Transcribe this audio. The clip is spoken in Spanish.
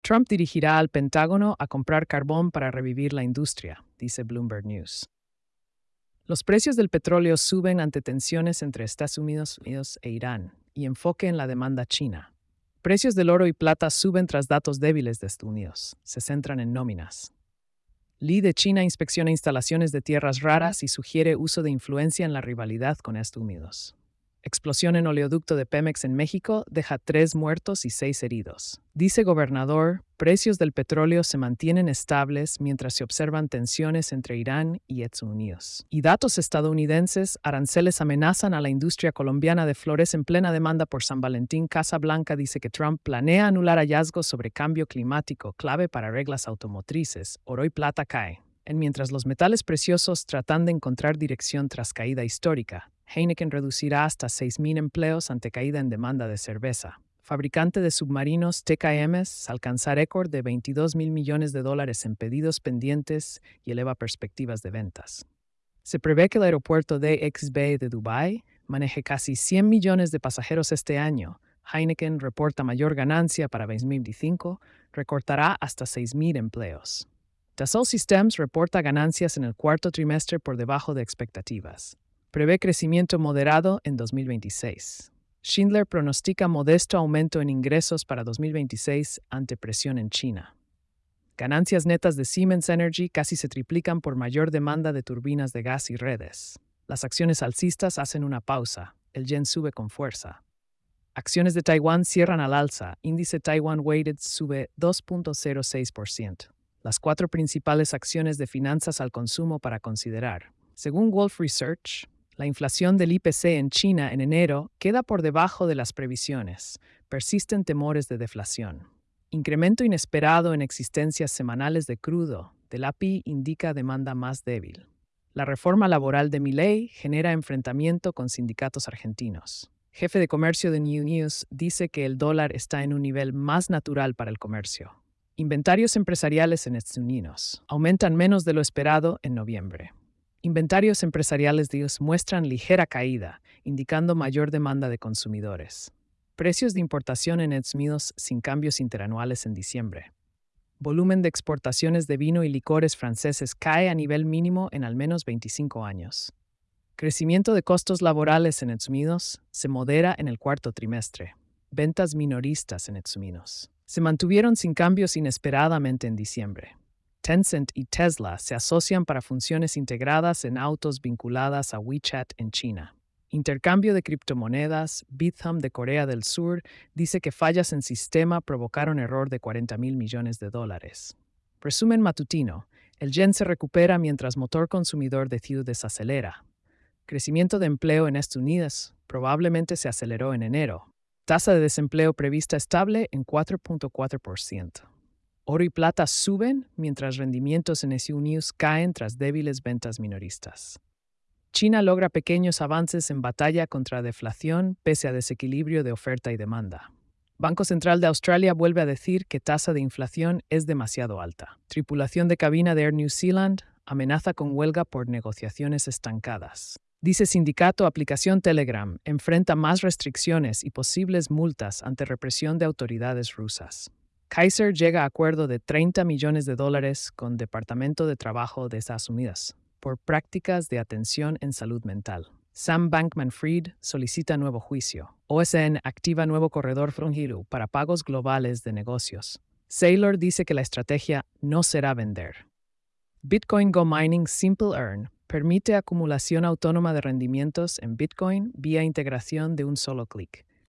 Trump dirigirá al Pentágono a comprar carbón para revivir la industria, dice Bloomberg News. Los precios del petróleo suben ante tensiones entre Estados Unidos e Irán y enfoque en la demanda china. Precios del oro y plata suben tras datos débiles de Estados Unidos. Se centran en nóminas. Li de China inspecciona instalaciones de tierras raras y sugiere uso de influencia en la rivalidad con Estados Unidos. Explosión en oleoducto de Pemex en México deja 3 muertos y 6 heridos. Dice gobernador, precios del petróleo se mantienen estables mientras se observan tensiones entre Irán y Estados Unidos. Y datos estadounidenses, aranceles amenazan a la industria colombiana de flores en plena demanda por San Valentín. Casa Blanca dice que Trump planea anular hallazgos sobre cambio climático, clave para reglas automotrices. Oro y plata caen. Mientras los metales preciosos tratan de encontrar dirección tras caída histórica, Heineken reducirá hasta 6.000 empleos ante caída en demanda de cerveza. Fabricante de submarinos TKM alcanza récord de $22.000 millones en pedidos pendientes y eleva perspectivas de ventas. Se prevé que el aeropuerto de X-Bay de Dubái maneje casi 100 millones de pasajeros este año. Heineken reporta mayor ganancia para 2025, recortará hasta 6.000 empleos. Dassault Systems reporta ganancias en el cuarto trimestre por debajo de expectativas. Prevé crecimiento moderado en 2026. Schindler pronostica modesto aumento en ingresos para 2026 ante presión en China. Ganancias netas de Siemens Energy casi se triplican por mayor demanda de turbinas de gas y redes. Las acciones alcistas hacen una pausa. El yen sube con fuerza. Acciones de Taiwán cierran al alza. Índice Taiwan Weighted sube 2.06%. Las 4 principales acciones de finanzas al consumo para considerar. Según Wolfe Research, la inflación del IPC en China en enero queda por debajo de las previsiones. Persisten temores de deflación. Incremento inesperado en existencias semanales de crudo del API indica demanda más débil. La reforma laboral de Milei genera enfrentamiento con sindicatos argentinos. Jefe de comercio de New News dice que el dólar está en un nivel más natural para el comercio. Inventarios empresariales en Estados Unidos aumentan menos de lo esperado en noviembre. Inventarios empresariales de US muestran ligera caída, indicando mayor demanda de consumidores. Precios de importación en Estados Unidos sin cambios interanuales en diciembre. Volumen de exportaciones de vino y licores franceses cae a nivel mínimo en al menos 25 años. Crecimiento de costos laborales en Estados Unidos se modera en el cuarto trimestre. Ventas minoristas en Estados Unidos se mantuvieron sin cambios inesperadamente en diciembre. Tencent y Tesla se asocian para funciones integradas en autos vinculadas a WeChat en China. Intercambio de criptomonedas. Bithumb de Corea del Sur dice que fallas en sistema provocaron error de $40.000 millones. Resumen matutino. El yen se recupera mientras motor consumidor de TIU desacelera. Crecimiento de empleo en Estados Unidos probablemente se aceleró en enero. Tasa de desempleo prevista estable en 4.4%. Oro y plata suben mientras rendimientos en Estados Unidos caen tras débiles ventas minoristas. China logra pequeños avances en batalla contra deflación pese a desequilibrio de oferta y demanda. Banco Central de Australia vuelve a decir que tasa de inflación es demasiado alta. Tripulación de cabina de Air New Zealand amenaza con huelga por negociaciones estancadas. Dice sindicato aplicación Telegram enfrenta más restricciones y posibles multas ante represión de autoridades rusas. Kaiser llega a acuerdo de $30 millones con Departamento de Trabajo de Estados Unidos por prácticas de atención en salud mental. Sam Bankman-Fried solicita nuevo juicio. OSN activa nuevo corredor frontiero para pagos globales de negocios. Saylor dice que la estrategia no será vender. Bitcoin Go Mining Simple Earn permite acumulación autónoma de rendimientos en Bitcoin vía integración de un solo clic.